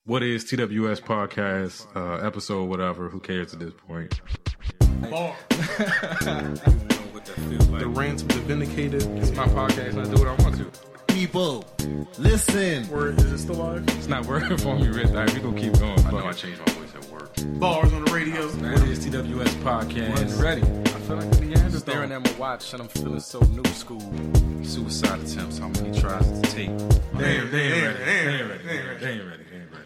What is TWS podcast, episode, whatever, who cares at this point? Bar. The rants of the vindicated. It's my podcast and I do what I want to. People, listen. Word, is it still live? It's not working for me, Rich. All right, we gonna keep going. I know I changed my voice at work. Bars on the radio. What is TWS podcast? Ready. I feel like the Neanderthal. Staring at my watch and I'm feeling so new school. Suicide attempts, how many tries to take? They ain't ready.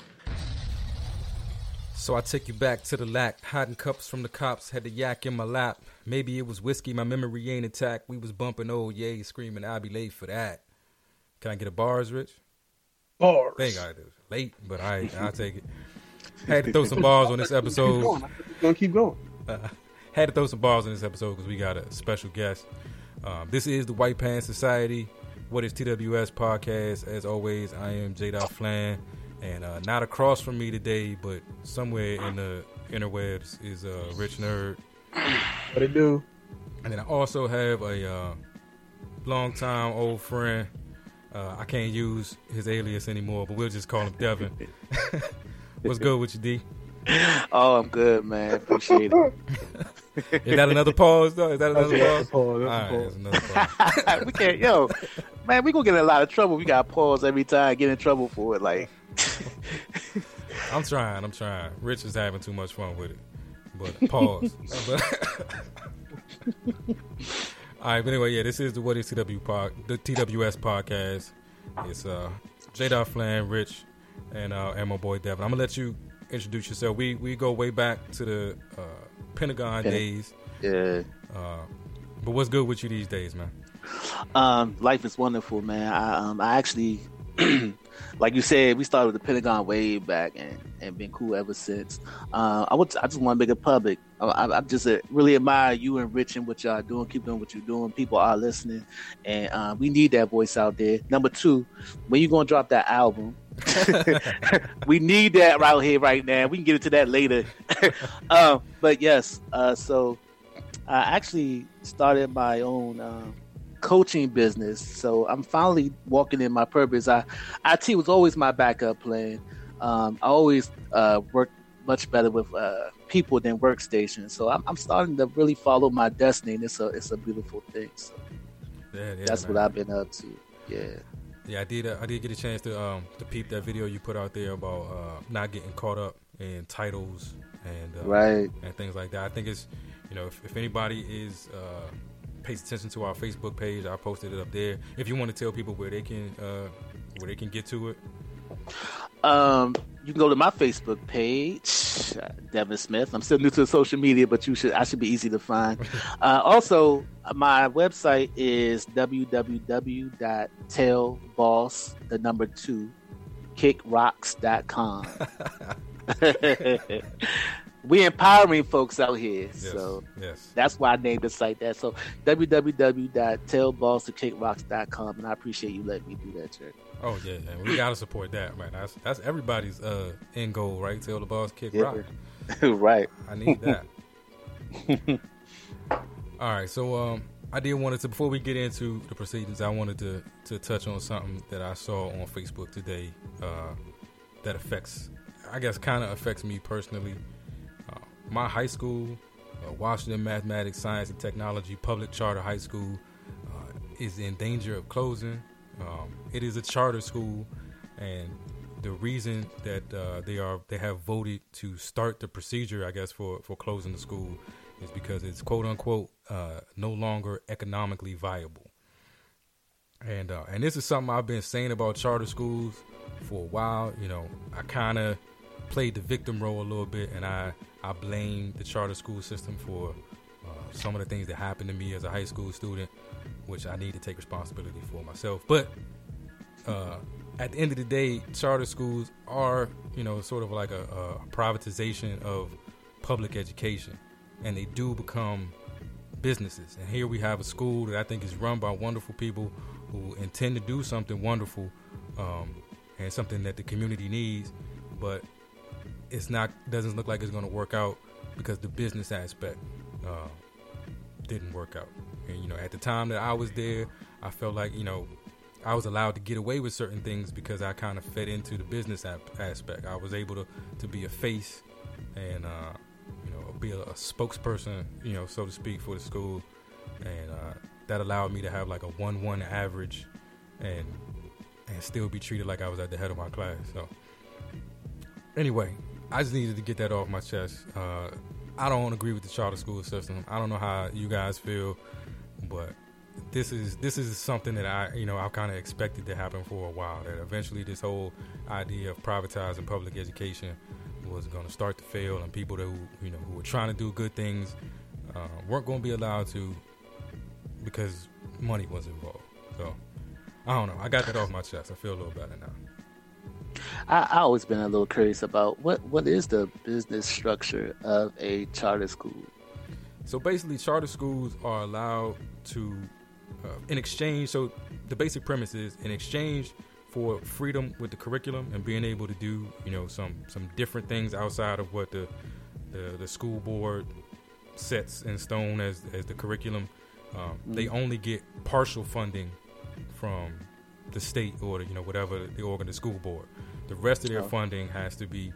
So I take you back to the lack, hiding cups from the cops, had the yak in my lap. Maybe it was whiskey, my memory ain't intact. We was bumping old yay, screaming I'll be late for that. Can I get a bars, Rich? Bars. Thank God it was late, but I'll take it. Had to throw some bars on this episode. Gonna keep going. Had to throw some bars on this episode because we got a special guest. This is the White Pants Society. What is TWS podcast? As always, I am J. Flan. And not across from me today, but somewhere in the interwebs is Rich Nerd. What it do? And then I also have a longtime old friend. I can't use his alias anymore, but we'll just call him Devin. What's good with you, D? Oh, I'm good, man. Appreciate it. Is that another pause, though? Is that another That's pause? a pause. All right, that's another pause. We can't, man, we gonna get in a lot of trouble. We got to pause every time, get in trouble for it. Like, I'm trying. Rich is having too much fun with it. But pause. All right, but anyway, yeah, this is the What is the TWS podcast. It's J. Flan, Rich, and my boy Devin. I'm gonna let you introduce yourself. We go way back to the Pentagon days. yeah. But what's good with you these days, man? Life is wonderful, man. I actually, like you said, we started with the Pentagon way back and been cool ever since. I just want to make it public. I just really admire you and Rich and what y'all doing. Keep doing what you're doing. People are listening, and we need that voice out there. Number two, when you gonna drop that album? We need that right here, right now. We can get into that later. But yes, so I actually started my own coaching business, so I'm finally walking in my purpose. IT was always my backup plan. I always worked much better with people than workstations, so I'm starting to really follow my destiny, and it's a beautiful thing. So that's man. What I've been up to. Yeah, I did get a chance to peep that video you put out there about not getting caught up in titles and right and things like that. I think it's, if anybody is pays attention to our Facebook page, I posted it up there. If you want to tell people where they can get to it, you can go to my Facebook page, Devin Smith. I'm still new to social media, but I should be easy to find. Also, my website is www.tellboss2kickrocks.com. We empowering folks out here, so that's why I named the site that. So www.tellboss2kickrocks.com, and I appreciate you letting me do that, Jerry. Oh yeah, we gotta support that, man. That's everybody's end goal, right? Tell the boss kick rock. Right. I need that. All right, so I wanted to, before we get into the proceedings, I wanted to touch on something that I saw on Facebook today that kind of affects me personally. My high school, Washington Mathematics, Science, and Technology Public Charter High School, is in danger of closing. It is a charter school, and the reason that they have voted to start the procedure, I guess, for closing the school is because it's quote unquote no longer economically viable. And this is something I've been saying about charter schools for a while. I kind of played the victim role a little bit, and I blame the charter school system for some of the things that happened to me as a high school student, which I need to take responsibility for myself. But at the end of the day, charter schools are, sort of like a privatization of public education, and they do become businesses. And here we have a school that I think is run by wonderful people who intend to do something wonderful, and something that the community needs, but doesn't look like it's going to work out because the business aspect didn't work out. And at the time that I was there, I felt like I was allowed to get away with certain things because I kind of fed into the business aspect. I was able to be a face and be a spokesperson, so to speak, for the school, and that allowed me to have like a 1-1 average, and still be treated like I was at the head of my class. So anyway, I just needed to get that off my chest. I don't agree with the charter school system. I don't know how you guys feel, but this is something that I've kind of expected to happen for a while. That eventually this whole idea of privatizing public education was going to start to fail, and people who were trying to do good things weren't going to be allowed to because money was involved. So I don't know. I got that off my chest. I feel a little better now. I always been a little curious about what is the business structure of a charter school. So basically, charter schools are allowed to, in exchange. So the basic premise is, in exchange for freedom with the curriculum and being able to do, some different things outside of what the school board sets in stone as the curriculum. They only get partial funding from the state or whatever the school board. The rest of their funding has to be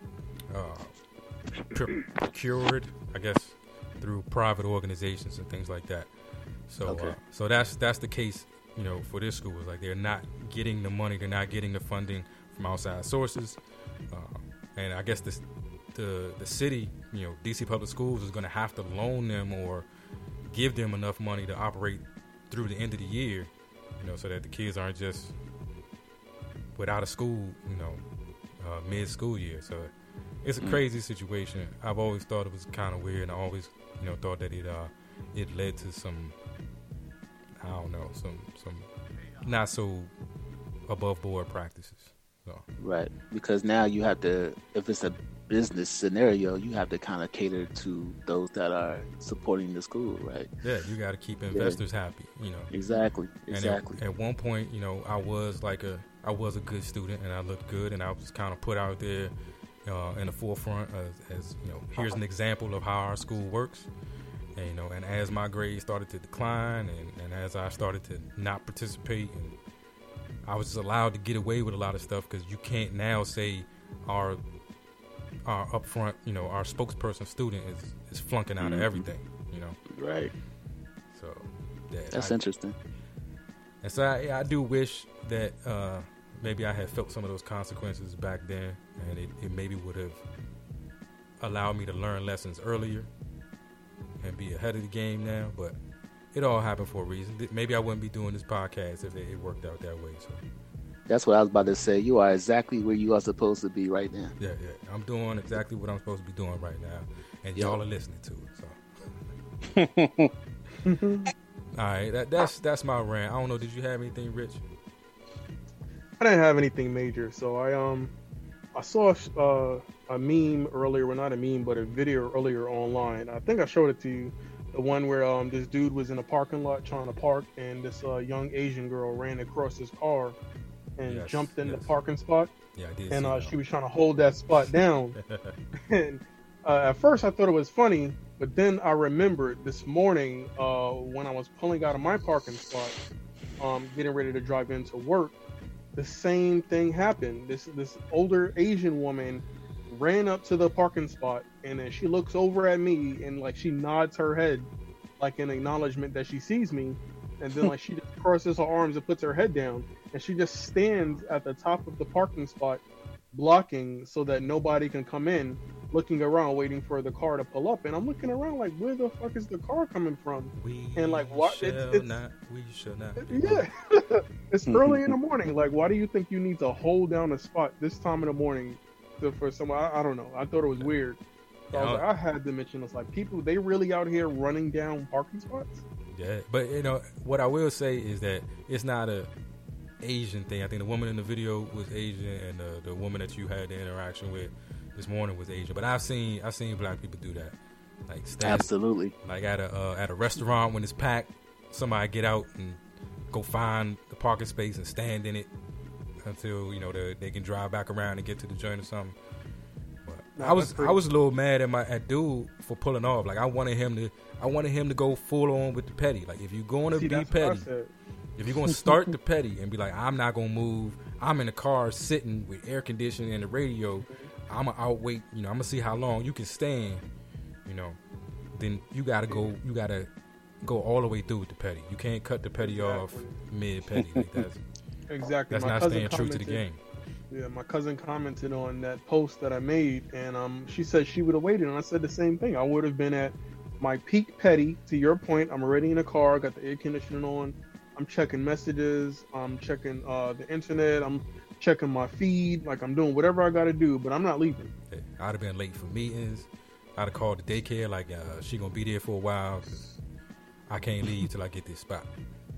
procured, I guess, through private organizations and things like that. So so that's the case, for this school. It's like they're not getting the money, they're not getting the funding from outside sources, and I guess the city, DC Public Schools, is going to have to loan them or give them enough money to operate through the end of the year, so that the kids aren't just without a school, mid-school year. So it's a crazy situation. I've always thought it was kind of weird, and I always, thought that it led to some, I don't know, some not so above board practices. So. Right, because now you have to, if it's a business scenario, you have to kind of cater to those that are supporting the school, right? Yeah, you got to keep investors happy, Exactly. And at one point, I was a good student, and I looked good, and I was kind of put out there in the forefront as here's an example of how our school works. And as my grades started to decline, and as I started to not participate, and I was just allowed to get away with a lot of stuff, because you can't now say our upfront, our spokesperson student is flunking out of everything, Right. So that's interesting. And so I do wish that maybe I had felt some of those consequences back then, and it maybe would have allowed me to learn lessons earlier and be ahead of the game now. But it all happened for a reason. Maybe I wouldn't be doing this podcast if it worked out that way. So that's what I was about to say. You are exactly where you are supposed to be right now. Yeah. I'm doing exactly what I'm supposed to be doing right now, and y'all are listening to it. So, all right, that's my rant. I don't know. Did you have anything, Rich? I didn't have anything major, so I saw a meme earlier. Well, not a meme, but a video earlier online. I think I showed it to you. The one where this dude was in a parking lot trying to park, and this young Asian girl ran across his car and jumped in the parking spot. Yeah, I did. And she was trying to hold that spot down. And at first I thought it was funny, but then I remembered this morning when I was pulling out of my parking spot, getting ready to drive into work, the same thing happened. This older Asian woman ran up to the parking spot, and then she looks over at me and like she nods her head like in acknowledgement that she sees me, and then like she just crosses her arms and puts her head down, and she just stands at the top of the parking spot blocking so that nobody can come in, looking around waiting for the car to pull up. And I'm looking around like, where the fuck is the car coming from? And like, what? We shall not. Yeah. It's early in the morning. Like, why do you think you need to hold down a spot this time in the morning for someone? I don't know. I thought it was weird. So I was like, I had to mention this. Like, people, they really out here running down parking spots? Yeah, but what I will say is that it's not a Asian thing. I think the woman in the video was Asian, and the woman that you had the interaction with this morning was Asian. But I've seen black people do that, like absolutely, like at a restaurant when it's packed, somebody get out and go find the parking space and stand in it until they can drive back around and get to the joint or something. But I was a little mad at dude for pulling off. Like I wanted him to go full on with the petty. Like if you're going to be petty, If you're gonna start the petty and be like, I'm not gonna move, I'm in the car sitting with air conditioning and the radio, I'm gonna outwait, I'm gonna see how long you can stand, then you gotta go all the way through with the petty. You can't cut the petty off mid petty. Like Exactly. that's My not cousin staying true to the game. Yeah, my cousin commented on that post that I made, and she said she would have waited, and I said the same thing. I would have been at my peak petty. To your point, I'm already in the car, got the air conditioning on. I'm checking messages. I'm checking the internet. I'm checking my feed. Like, I'm doing whatever I got to do, but I'm not leaving. Yeah, I'd have been late for meetings. I'd have called the daycare like she gonna be there for a while because I can't leave till I get this spot.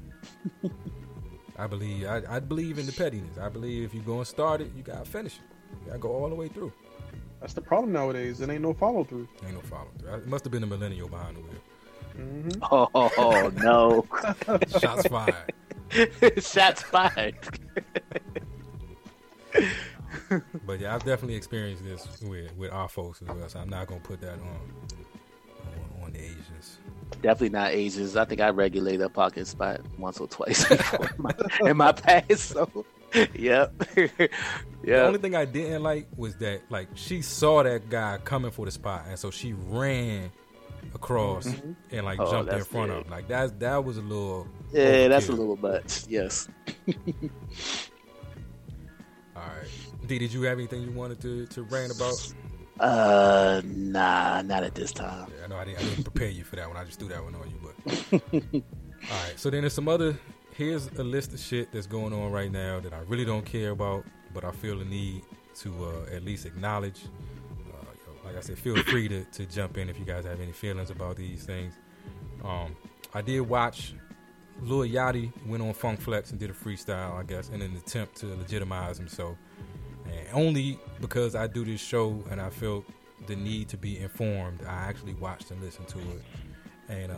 I believe in the pettiness. I believe if you're gonna start it, you gotta finish it. You gotta go all the way through. That's the problem nowadays. It ain't no follow through. Ain't no follow through. It must have been a millennial behind the wheel. Mm-hmm. Oh no! Shots fired. Shots fired. But yeah, I've definitely experienced this with our folks as well. So I'm not gonna put that on the Asians. Definitely not Asians. I think I regulated a parking spot once or twice before in my past. So, yep. The only thing I didn't like was that, like, she saw that guy coming for the spot, and so she ran across and like jumped in front of him. Like that was a little that's a little much. Yes. All right, D, did you have anything you wanted to rant about? Nah, not at this time. Yeah, I know I didn't prepare you for that one. I just threw that one on you. But all right, so then there's some other. Here's a list of shit that's going on right now that I really don't care about, but I feel the need to at least acknowledge. Like I said, feel free to jump in if you guys have any feelings about these things. I did watch Lil Yachty went on Funk Flex and did a freestyle, I guess, in an attempt to legitimize himself. And only because I do this show and I felt the need to be informed, I actually watched and listened to it. And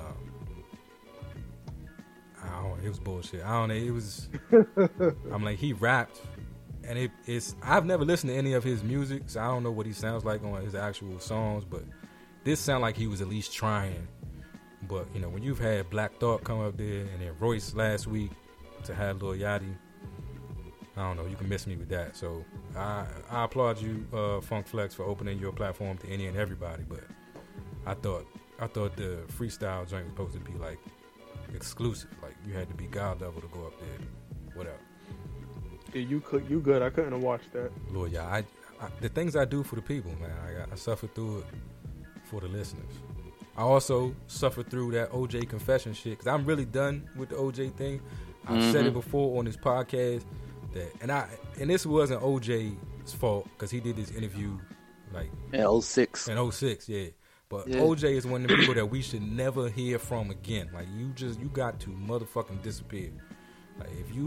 it was bullshit. I don't know. It was. I'm like, he rapped, and it's. I've never listened to any of his music, so I don't know what he sounds like on his actual songs. But this sounded like he was at least trying. But when you've had Black Thought come up there, and then Royce last week to have Lil Yachty, I don't know. You can miss me with that. So I applaud you, Funk Flex, for opening your platform to any and everybody. But I thought the freestyle joint was supposed to be like exclusive. Like you had to be God level to go up there. Whatever. Yeah, you good. I couldn't have watched that. Lord, yeah, I the things I do for the people, man. I suffered through it for the listeners. I also suffered through that OJ confession shit because I'm really done with the OJ thing. I've said it before on this podcast that, and this wasn't OJ's fault because he did this interview like in 06. In 06, yeah. But OJ is one of the people that we should never hear from again. Like you got to motherfucking disappear. Like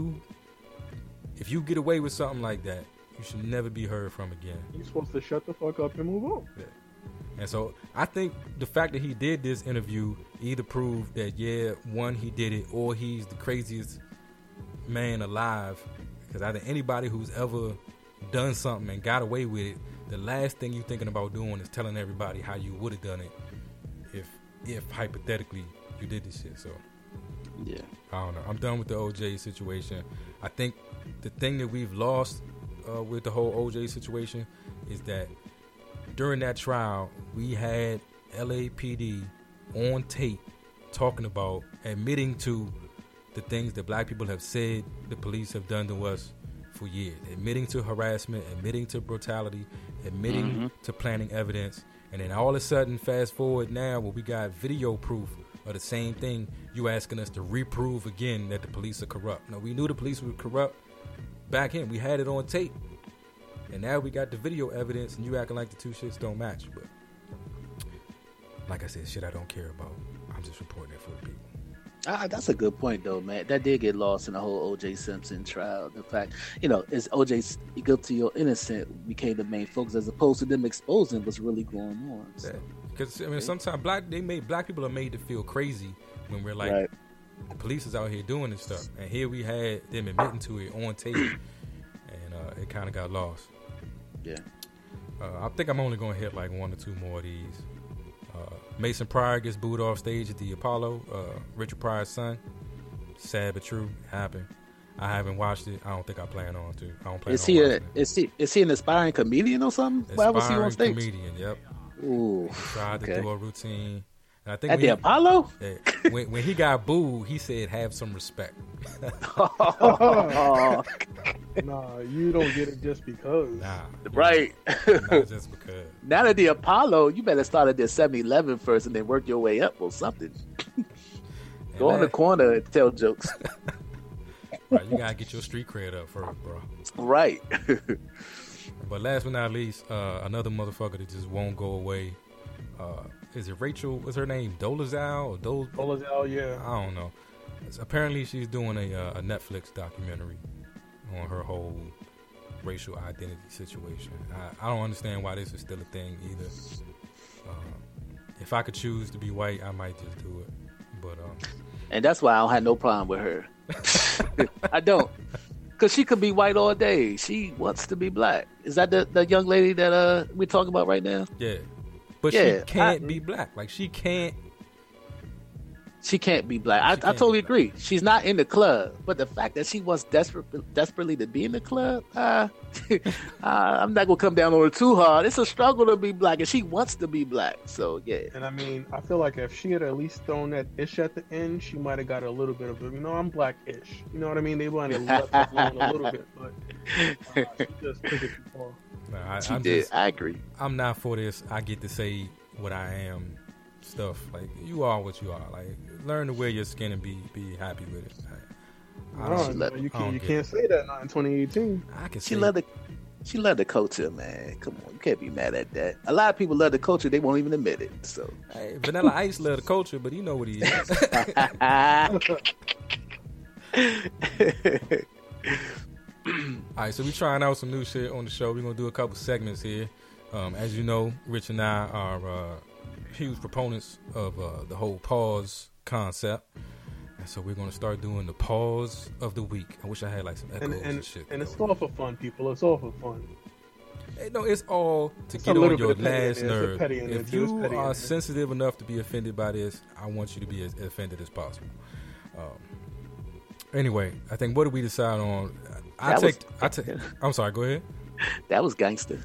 if you get away with something like that, you should never be heard from again. You're supposed to shut the fuck up and move on. Yeah. And so I think the fact that he did this interview either proved that one, he did it, or he's the craziest man alive. Because I think anybody who's ever done something and got away with it, the last thing you're thinking about doing is telling everybody how you would have done it if hypothetically you did this shit. So yeah, I don't know. I'm done with the OJ situation. I think the thing that we've lost with the whole OJ situation is that during that trial, we had LAPD on tape talking about admitting to the things that black people have said the police have done to us for years, admitting to harassment, admitting to brutality, admitting to planting evidence. And then all of a sudden, fast forward now where we got video proof of the same thing, you asking us to reprove again that the police are corrupt. No, we knew the police were corrupt back in. We had it on tape. And now we got the video evidence and you acting like the two shits don't match. But like I said, shit I don't care about. I'm just reporting it for the people. That's a good point, though, man. That did get lost in the whole O.J. Simpson trial. The fact, is O.J. guilty or innocent became the main focus as opposed to them exposing what's really going on. Because, sometimes black people are made to feel crazy when we're like, the police is out here doing this stuff. And here we had them admitting to it on tape. And it kind of got lost. Yeah. I think I'm only going to hit like one or two more of these. Mason Pryor gets booed off stage at the Apollo, Richard Pryor's son. sad but true. It happened. I haven't watched it. I don't think I plan on to. I don't plan Is on he watching it. is he an aspiring comedian or something? Why was he on Aspiring stage? comedian. Yep. Ooh, Tried to okay. do a routine. And I think At when the he- Apollo? yeah, when he got booed, he said, "Have some respect." Oh, Nah, you don't get it just because. Nah, right. Not just because. Now at the Apollo, you better start at the 7-Eleven first and then work your way up or something. Go on the corner and tell jokes. Right, you gotta get your street cred up first, bro. Right. But last but not least, another motherfucker that just won't go away. Is it Rachel? What's her name? Dolezal or Dolezal, yeah. I don't know. Apparently, she's doing a Netflix documentary on her whole racial identity situation. I don't understand why this is still a thing either. If I could choose to be white, I might just do it. But And that's why I don't have no problem with her. I don't. Because she could be white all day. She wants to be black. Is that the young lady that we're talking about right now? yeah, but Yeah, she can't be black. Like she can't. She can't be black. I can't totally be black. agree. She's not in the club. But the fact that she wants desperately to be in the club, I'm not going to come down on her too hard. It's a struggle to be black, and she wants to be black. So, yeah. And I mean, I feel like if she had at least thrown that ish at the end, she might have got a little bit of it. I'm black-ish. You know what I mean? They might have left it alone a little bit, but she just took it too far. Nah, She I'm did. just- I agree. I'm not for this. I get to say what I am. Stuff like you are what you are. Like learn to wear your skin and be happy with it. I No, don't, no, I you don't get can't say that not in 2018. I can She say love the culture, man. Come on, you can't be mad at that. A lot of people love the culture; they won't even admit it. So, hey, Vanilla Ice love the culture, but he know what he is. All right, so we trying out some new shit on the show. We're gonna do a couple segments here. As you know, Rich and I are huge proponents of the whole pause concept, and so we're gonna start doing the pause of the week. I wish I had like some echoes and shit. And it's all for fun, people. It's all for fun. Hey, no, it's all to It's get a on little your bit of petty in last there. It's a nerve. petty in there, If too. It's you petty in are there. sensitive enough to be offended by this, I want you to be as offended as possible. Anyway, I think what did we decide on? I'm sorry. Go ahead. that was gangster.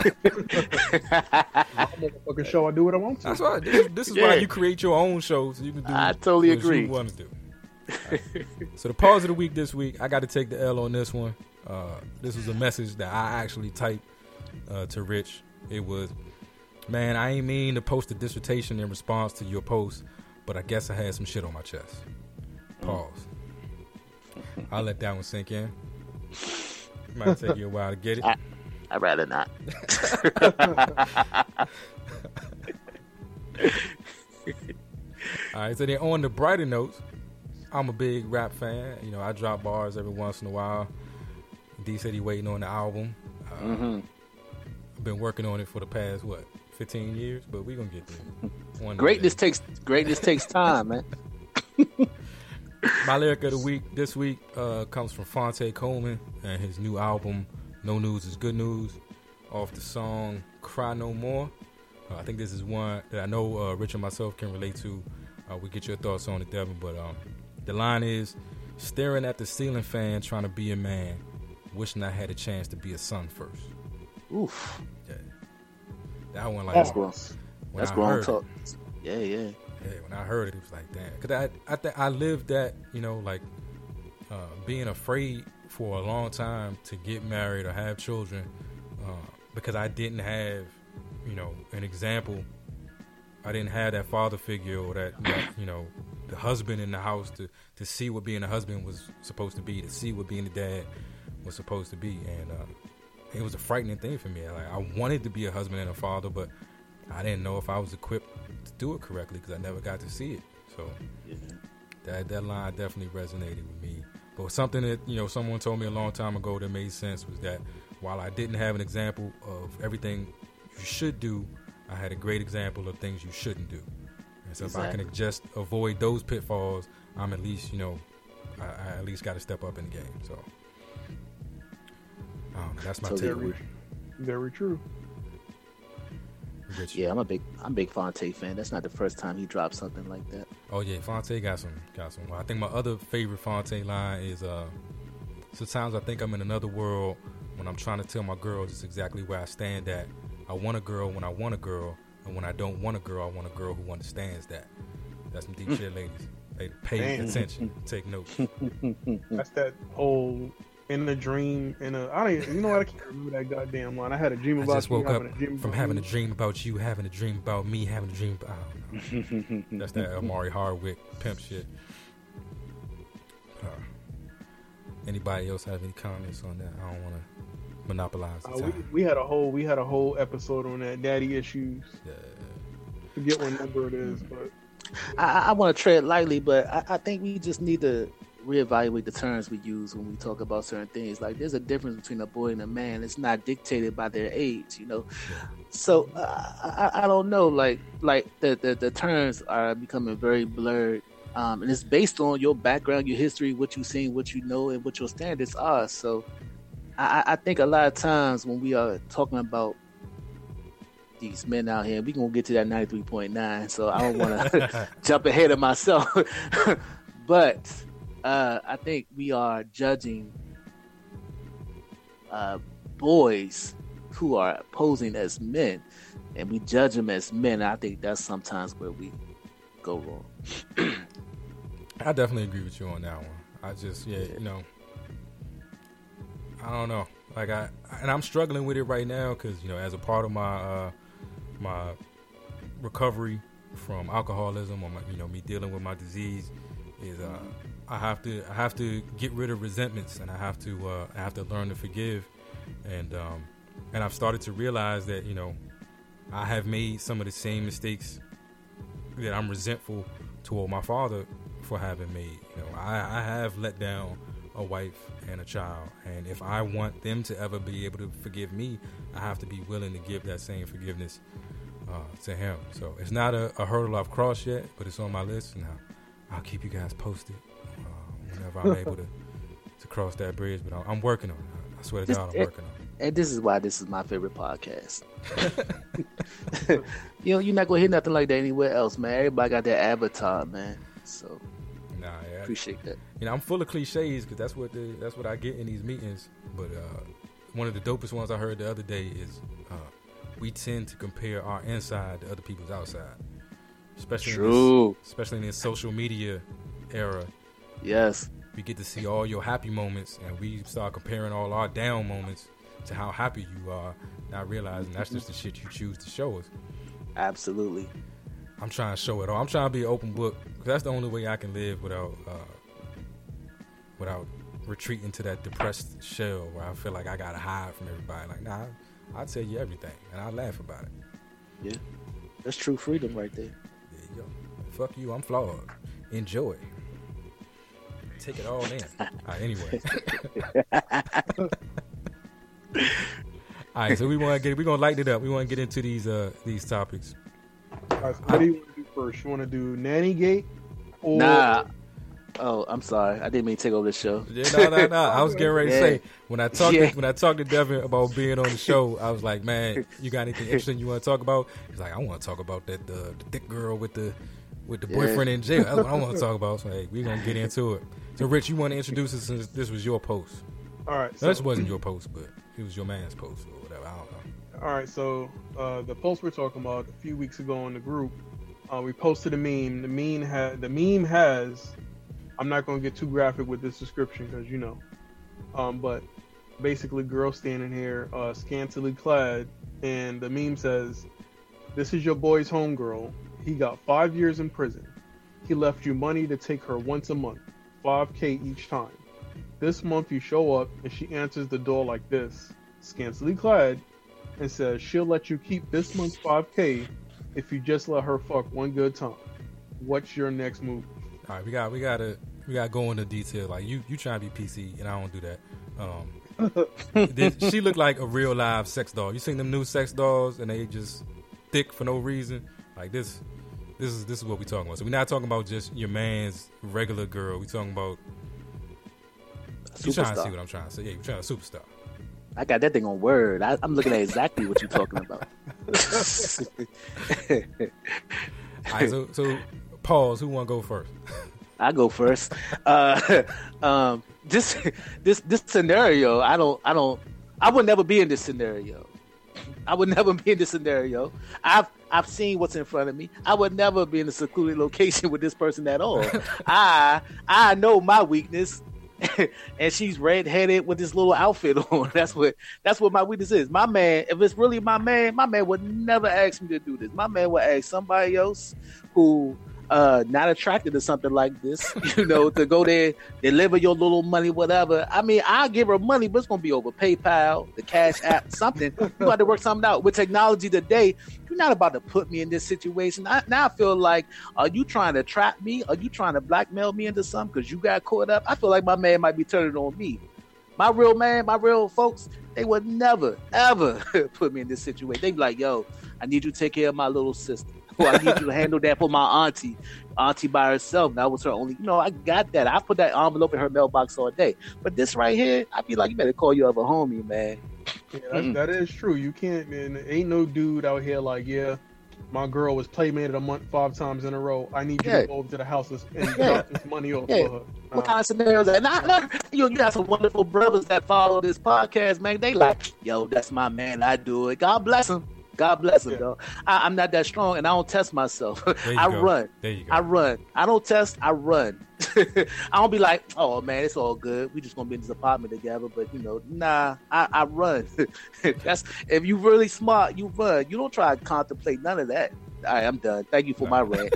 Motherfucking show, I do what I want to. That's right. This is why you create your own show, so you can do. I totally what agree. You want to do. Right. So the pause of the week this week, I got to take the L on this one. This was a message that I actually typed to Rich. It was, man, I ain't mean to post a dissertation in response to your post, but I guess I had some shit on my chest. Pause. I'll let that one sink in. Might take you a while to get it. I'd rather not. All right, so then on the brighter notes, I'm a big rap fan. You know, I drop bars every once in a while. D said he waiting on the album. I've been working on it for the past 15 years, but we gonna get there. Greatness takes time, man. My lyric of the week this week comes from Fonte Coleman and his new album No News Is Good News, off the song Cry No More. I think this is one that I know Rich and myself can relate to. We'll get your thoughts on it, Devin, but the line is, staring at the ceiling fan trying to be a man, wishing I had a chance to be a son first. Oof. Yeah. That one, like, That's grown. when That's I grown heard talk. it, Yeah. yeah, when I heard it, it was like, damn. Because I lived that, like being afraid for a long time to get married or have children because I didn't have, an example. I didn't have that father figure or that the husband in the house to see what being a husband was supposed to be, to see what being a dad was supposed to be. And it was a frightening thing for me. Like, I wanted to be a husband and a father, but I didn't know if I was equipped to do it correctly because I never got to see it. So that line definitely resonated with me. But something that, someone told me a long time ago that made sense was that while I didn't have an example of everything you should do, I had a great example of things you shouldn't do. And so if I can just avoid those pitfalls, I'm at least, I at least got to step up in the game. So that's my Totally takeaway. Very true. Rich. Yeah, I'm a big Fonte fan. That's not the first time he dropped something like that. Oh yeah, Fonte got some. I think my other favorite Fonte line is sometimes I think I'm in another world when I'm trying to tell my girl just exactly where I stand at. I want a girl when I want a girl, and when I don't want a girl, I want a girl who understands that. That's some deep shit, ladies. Hey, pay attention, take notes. That's that whole in the dream. I don't. You know what? I can't remember that goddamn line. I had a dream about. I just woke up from having a a dream about you, having a dream about me, having a dream about. I don't know. That's that Amari Hardwick pimp shit. Anybody else have any comments on that? I don't want to monopolize the time. We had a whole episode on that, daddy issues. Yeah. Forget what number it is, but I want to tread lightly, but I think we just need to reevaluate the terms we use when we talk about certain things. Like, there's a difference between a boy and a man. It's not dictated by their age, you know. So I don't know. Like the terms are becoming very blurred, and it's based on your background, your history, what you've seen, what you know, and what your standards are. So I think a lot of times when we are talking about these men out here, we're going to get to that 93.9, so I don't want to jump ahead of myself. But I think we are judging boys who are posing as men, and we judge them as men. I think that's sometimes where we go wrong. I definitely agree with you on that one. I just, I don't know. Like I'm struggling with it right now because, as a part of my my recovery from alcoholism, or me dealing with my disease, is I have to get rid of resentments, and I have to learn to forgive, and I've started to realize that I have made some of the same mistakes that I'm resentful toward my father for having made. I have let down a wife and a child, and if I want them to ever be able to forgive me, I have to be willing to give that same forgiveness to him. So it's not a hurdle I've crossed yet, but it's on my list, and I'll keep you guys posted whenever I'm able to cross that bridge. But I'm working on it. I swear to God, I'm working on it. And this is why this is my favorite podcast. You're not gonna hear nothing like that anywhere else, man. Everybody got their avatar, man. So appreciate that. I'm full of cliches because that's what I get in these meetings. But one of the dopest ones I heard the other day is we tend to compare our inside to other people's outside, especially in this social media era. Yes, we get to see all your happy moments, and we start comparing all our down moments to how happy you are, not realizing that's just the shit you choose to show us. Absolutely. I'm trying to show it all. I'm trying to be an open book, because that's the only way I can live without retreating to that depressed shell where I feel like I gotta hide from everybody. Like, nah, I'll tell you everything, and I'll laugh about it. Yeah, that's true freedom right there. There you go. Fuck you, I'm flawed. Enjoy. Take it all in. All right, anyway. All right, so we're gonna lighten it up. We want to get into these topics. All right, so what do you want to do first? You want to do Nanny Gate? Or... Nah. Oh, I'm sorry. I didn't mean to take over the show. Yeah, no. I was getting ready to say when I talked to Devin about being on the show, I was like, man, you got anything interesting you want to talk about? He's like, I want to talk about that the thick girl with the boyfriend in jail. That's what I want to talk about. So hey, we're gonna get into it. So Rich, you want to introduce us since this was your post? All right. No, this wasn't your post, but it was your man's post or whatever. I don't know. All right. So the post we're talking about a few weeks ago in the group, we posted a meme. The meme has. I'm not going to get too graphic with this description because but basically, girl standing here, scantily clad, and the meme says, "This is your boy's homegirl. He got 5 years in prison. He left you money to take her once a month, $5K each time. This month you show up and she answers the door like this, scantily clad, and says she'll let you keep this month's $5K if you just let her fuck one good time. What's your next move?" All right, we got to go into detail. Like you trying to be PC, and I don't do that. She looked like a real live sex doll. You seen them new sex dolls, and they just thick for no reason. Like this is what we talking about. So we're not talking about just your man's regular girl. We talking about. You trying to see what I'm trying to say? Yeah, you trying to superstar. I got that thing on Word. I'm looking at exactly what you're talking about. All right, so pause. Who want to go first? I go first. This scenario, I would never be in this scenario. I would never be in this scenario. I've seen what's in front of me. I would never be in a secluded location with this person at all. I know my weakness, and she's red-headed with this little outfit on. That's what my weakness is. My man, if it's really my man would never ask me to do this. My man would ask somebody else who not attracted to something like this, to go there, deliver your little money, whatever. I mean, I'll give her money, but it's gonna be over PayPal, the Cash App, something. You got to work something out. With technology today, you're not about to put me in this situation. Now I feel like, are you trying to trap me? Are you trying to blackmail me into something because you got caught up? I feel like my man might be turning on me. My real man, my real folks, they would never, ever put me in this situation. They'd be like, yo, I need you to take care of my little sister. Or I need you to handle that for my auntie by herself. That was her only, I got that. I put that envelope in her mailbox all day. But this right here, I'd be like, you better call your other homie, man. Yeah, that is true. You can't, man. Ain't no dude out here like, yeah, my girl was playmated a month 5 times in a row. I need you to go over to the house and drop this money off for her. What kind of scenarios that? You got some wonderful brothers that follow this podcast, man. They like, yo, that's my man. I do it. God bless him. God bless him, though. I'm not that strong, and I don't test myself. I run. There you go. I run. I don't test. I run. I don't be like, oh man, it's all good. We just gonna be in this apartment together. But nah. I run. That's if you really smart, you run. You don't try to contemplate none of that. All right, I'm done. Thank you for my rant.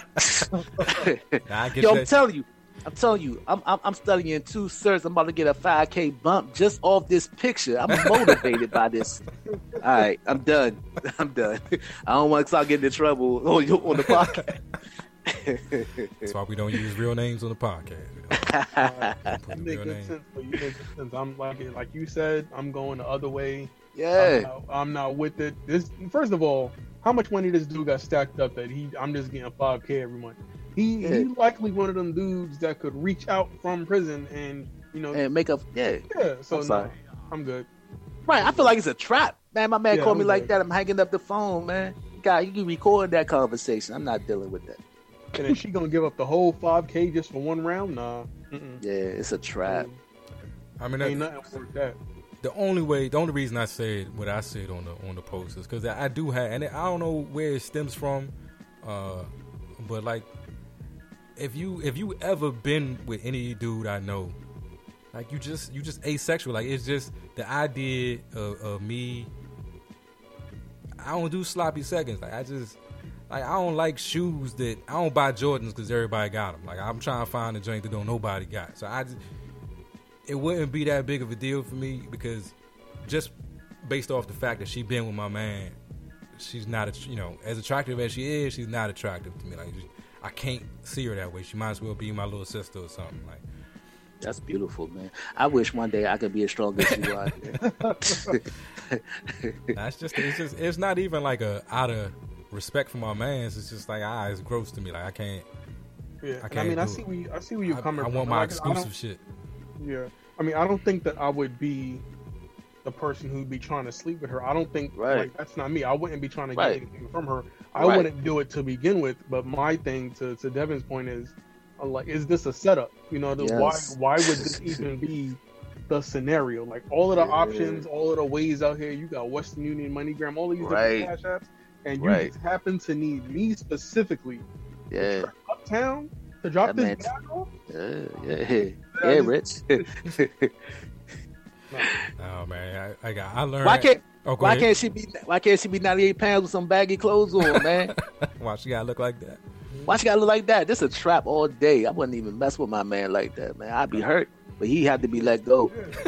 Yo, I'm telling you, I'm studying 2 certs. I'm about to get a 5K bump just off this picture. I'm motivated by this. All right, I'm done. I don't want to start getting in trouble on the podcast. That's why we don't use real names on the podcast. You make good sense. You make good sense. I'm like you said, I'm going the other way. Yeah. I'm not with it. First of all, how much money this dude got stacked up that I'm just getting $5K every month. He likely one of them dudes that could reach out from prison and and make up. Yeah. So no, I'm good. Right. I feel like it's a trap, man. My man called me like that. I'm hanging up the phone, man. God, you can record that conversation. I'm not dealing with that. And is she gonna give up the whole $5K just for one round? Nah. Yeah, it's a trap. I mean, ain't nothing worth that. The only reason I said what I said on the post is because I do have, and I don't know where it stems from, but like, if you ever been with any dude I know, like you just asexual, like it's just the idea of me. I don't do sloppy seconds, like I don't like shoes that I don't buy Jordans because everybody got them. Like I'm trying to find a joint that don't nobody got, so it wouldn't be that big of a deal for me because just based off the fact that she been with my man, she's not, as attractive as she is, she's not attractive to me. Like I can't see her that way. She might as well be my little sister or something. Like that's beautiful, man. I wish one day I could be as strong as you are. It's not even like out of respect for my man. It's just like it's gross to me. Like I can't. Yeah, I see where you're coming from. I want my exclusive shit. Yeah, I mean, I don't think that I would be the person who'd be trying to sleep with her. I don't think like that's not me. I wouldn't be trying to get anything from her. I wouldn't do it to begin with. But my thing, to Devin's point, is like, is this a setup? Why would this even be the scenario? Like all of the options, all of the ways out here. You got Western Union, MoneyGram, all these different cash apps, and you just happen to need me specifically. Yeah, uptown to drop this bag off. Yeah, Rich. Oh man, I learned. Why can't she be 98 pounds with some baggy clothes on, man? Why she gotta look like that? Why she gotta look like that? This is a trap all day. I wouldn't even mess with my man like that, man. I'd be hurt, but he had to be let go.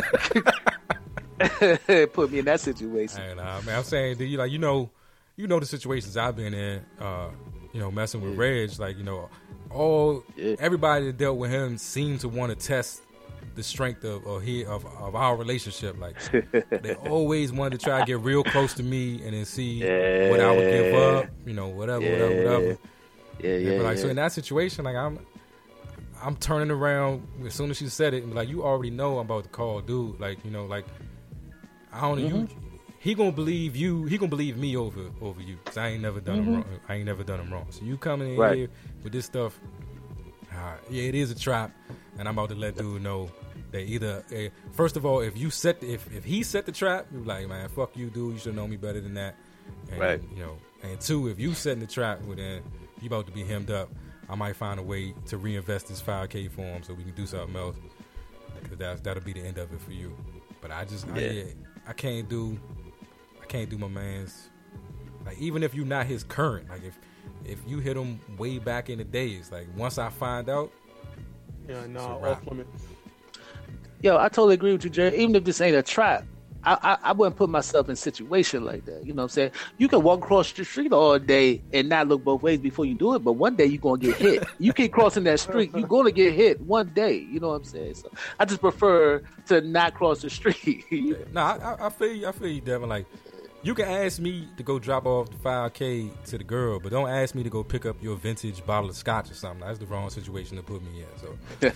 Put me in that situation. Man, I'm saying, do you the situations I've been in, messing with Reg, like, everybody that dealt with him seemed to want to test the strength of our relationship. Like they always wanted to try to get real close to me and then see what I would give up, whatever. Yeah. So in that situation, like I'm turning around as soon as she said it, and like, you already know I'm about to call dude. Like, like I don't know, he gonna believe you. He gonna believe me over you, cause I ain't never done him wrong. I ain't never done him wrong. So you coming in here with this stuff? Yeah, it is a trap, and I'm about to let dude know that either first of all, if he set the trap, you like, man, fuck you, dude. You should know me better than that. And, you know, and two, if you setting the trap, well then you about to be hemmed up. I might find a way to reinvest this 5K for him so we can do something else. Because that'll be the end of it for you. But I can't do my man's, like, even if you're not his current, like if you hit him way back in the days, like once I find out, off limits. Yo, I totally agree with you, Jerry. Even if this ain't a trap, I wouldn't put myself in a situation like that. You know what I'm saying? You can walk across the street all day and not look both ways before you do it, but one day you're going to get hit. You keep crossing that street, you're going to get hit one day. You know what I'm saying? So I just prefer to not cross the street. I feel you, Devin. Like, you can ask me to go drop off the 5K to the girl, but don't ask me to go pick up your vintage bottle of scotch or something. That's the wrong situation to put me in. So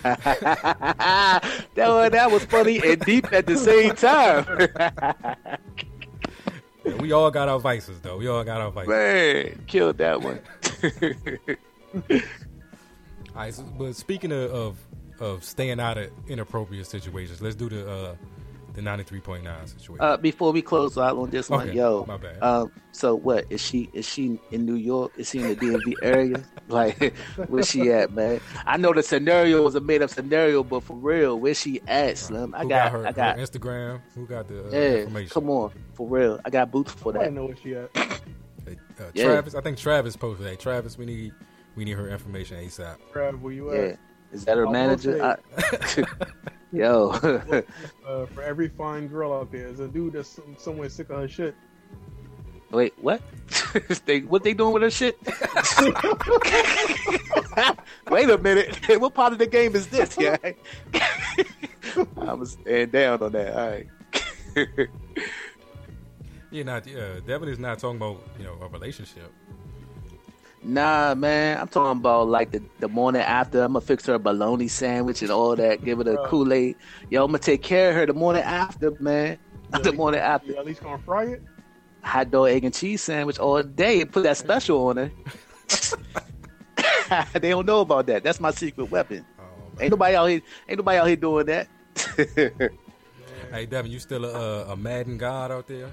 that was funny and deep at the same time. Yeah, we all got our vices, though. Man, killed that one. All right, but speaking of staying out of inappropriate situations, let's do the 93.9 situation. Before we close out on this one, my bad. So what is she in New York? Is she in the DMV area? Like, where's she at, man? I know the scenario was a made up scenario, but for real, where's she at, Slim? I got her Instagram. Who got the information? Come on, for real. I got boots for that. I know where she at. Travis, I think Travis posted that. Travis, we need her information ASAP. Travis, where you at? Is that her manager? Yo. For every fine girl out there, there's a dude that's somewhere sick of her shit. Wait, what? What they doing with her shit? Wait a minute. What part of the game is this, guy? I'm gonna stand down on that. All right. Devin is not talking about a relationship. Nah, man, I'm talking about like the morning after. I'm gonna fix her a bologna sandwich and all that. Give her a Kool-Aid. Yo, I'm gonna take care of her the morning after, man. The morning after. You at least gonna fry it? Hot dog, egg, and cheese sandwich all day. Put that special on her. They don't know about that. That's my secret weapon. Ain't nobody out here doing that. Hey, Devin, you still a Madden god out there?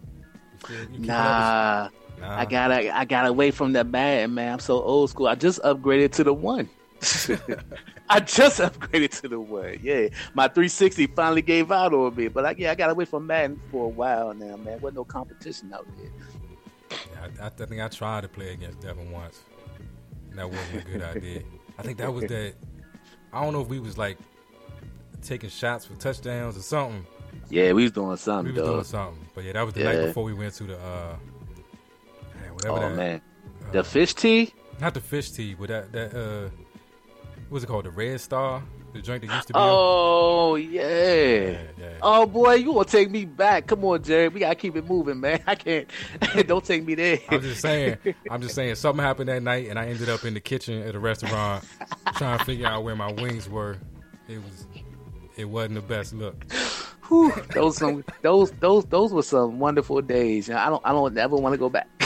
Nah. I got away from that Madden, man. I'm so old school. I just upgraded to the one. Yeah, my 360 finally gave out on me. But I got away from Madden for a while now, man. Wasn't no competition out there. Yeah, I think I tried to play against Devin once. And that wasn't a good idea. I think that was that. I don't know if we was like taking shots for touchdowns or something. Yeah, we was doing something. But yeah, that was the night before we went to the man, the fish tea? Not the fish tea, but that what's it called? The Red Star, the joint that used to be. Oh yeah. Oh boy, you gonna take me back? Come on, Jerry, we gotta keep it moving, man. I can't. Don't take me there. I'm just saying. Something happened that night, and I ended up in the kitchen at a restaurant trying to figure out where my wings were. It wasn't the best look. Whew, those were some wonderful days. I don't ever want to go back.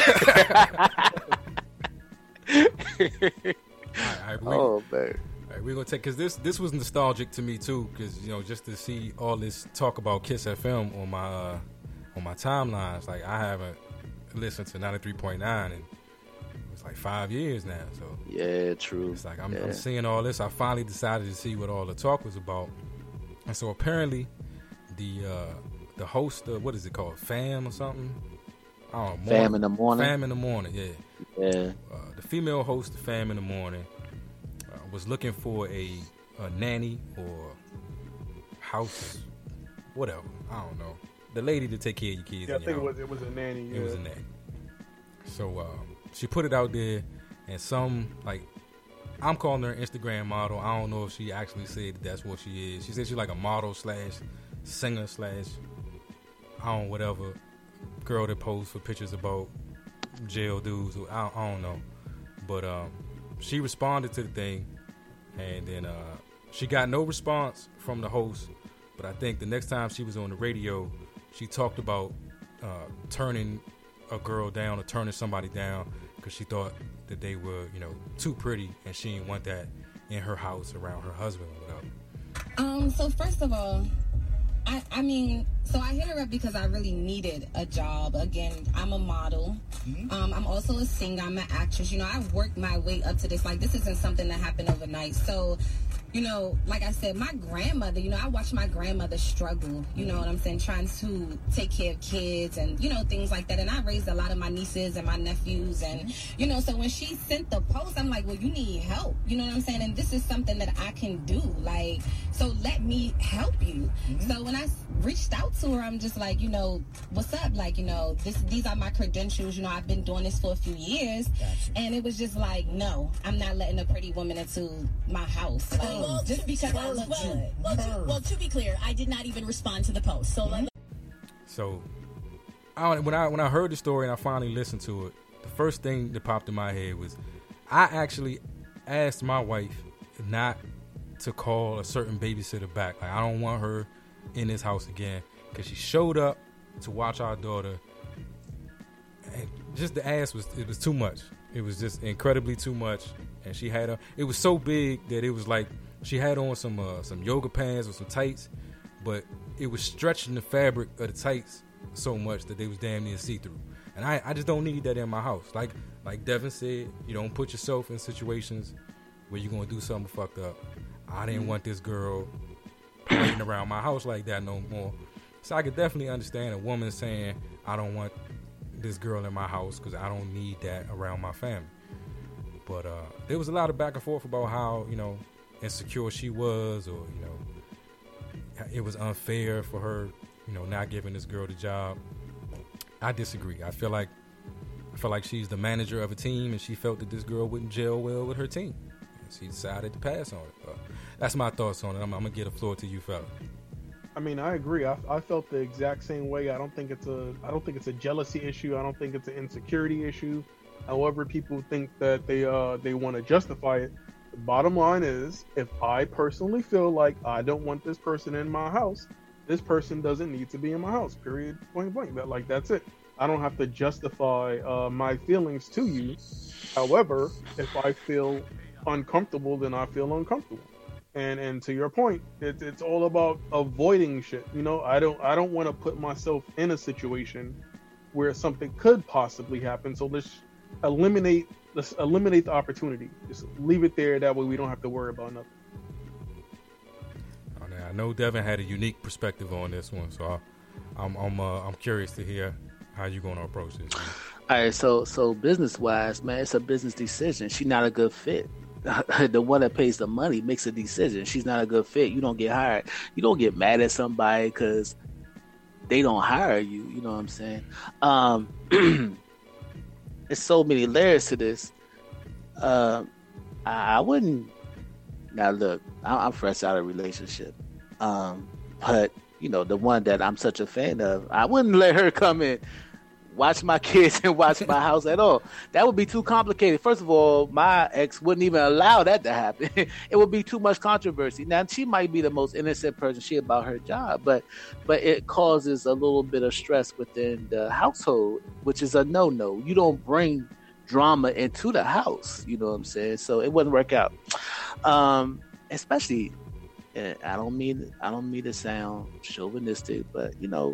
All right, we're gonna take, because this was nostalgic to me too, because just to see all this talk about Kiss FM on my timelines, like I haven't listened to 93.9 and it's like 5 years now. So yeah, true. It's like I'm seeing all this. I finally decided to see what all the talk was about, and so apparently the host of, what is it called, FAM or something? I don't know. FAM in the morning. FAM in the morning, yeah. Yeah. The female host of FAM in the morning was looking for a nanny or house, whatever. I don't know. The lady to take care of your kids. Yeah, I think it was a nanny. It was a nanny. So she put it out there, and I'm calling her an Instagram model. I don't know if she actually said that's what she is. She said she's like a model / singer / whatever girl that posts for pictures about jail dudes. I don't know, but she responded to the thing, and then she got no response from the host. But I think the next time she was on the radio, she talked about turning a girl down or turning somebody down because she thought that they were, too pretty, and she didn't want that in her house around her husband or whatever? So first of all, I mean, so I hit her up because I really needed a job. Again, I'm a model. I'm also a singer. I'm an actress. I worked my way up to this. Like, this isn't something that happened overnight. So, like I said, my grandmother, I watched my grandmother struggle, you know what I'm saying, trying to take care of kids and, things like that. And I raised a lot of my nieces and my nephews. And, so when she sent the post, I'm like, well, you need help. You know what I'm saying? And this is something that I can do. Like, so let me help you. So when I reached out to her, I'm just like, what's up? Like, these are my credentials. I've been doing this for a few years. Gotcha. And it was just like, no, I'm not letting a pretty woman into my house. Just because I look good. Well, to be clear, I did not even respond to the post. So, when I heard the story and I finally listened to it, the first thing that popped in my head was I actually asked my wife not to call a certain babysitter back. Like, I don't want her in this house again, because she showed up to watch our daughter, and just the ass was too much. It was just incredibly too much, and she had it was so big that it was like she had on some yoga pants or some tights, but it was stretching the fabric of the tights so much that they was damn near see-through. And I just don't need that in my house. Like Devin said, you don't put yourself in situations where you're gonna do something fucked up. I didn't want this girl parading around my house like that no more. So I could definitely understand a woman saying, I don't want this girl in my house because I don't need that around my family. But there was a lot of back and forth about how, insecure she was, or, it was unfair for her, not giving this girl the job. I disagree. I feel like she's the manager of a team, and she felt that this girl wouldn't gel well with her team. And she decided to pass on it. That's my thoughts on it. I'm gonna get a floor to you, fella. I mean, I agree. I felt the exact same way. I don't think it's a jealousy issue. I don't think it's an insecurity issue. However, people think that they want to justify it. The bottom line is, if I personally feel like I don't want this person in my house, this person doesn't need to be in my house. Period. Point blank. That's it. I don't have to justify my feelings to you. However, if I feel uncomfortable, then I feel uncomfortable. And to your point, it's all about avoiding shit. I don't want to put myself in a situation where something could possibly happen. So let's eliminate the opportunity. Just leave it there. That way we don't have to worry about nothing. I know Devin had a unique perspective on this one, so I'm curious to hear how you gonna approach this. All right, so business wise, man, it's a business decision. She's not a good fit. The one that pays the money makes a decision. She's not a good fit. You don't get hired. You don't get mad at somebody because they don't hire you. You know what I'm saying? There's so many layers to this. I wouldn't. Now look, I'm fresh out of a relationship, but the one that I'm such a fan of, I wouldn't let her come in, watch my kids and watch my house at all. That would be too complicated. First of all, my ex wouldn't even allow that to happen. It would be too much controversy. Now, she might be the most innocent person, she about her job, but it causes a little bit of stress within the household, which is a no-no. You don't bring drama into the house, you know what I'm saying? So it wouldn't work out. Especially, I don't mean to sound chauvinistic, but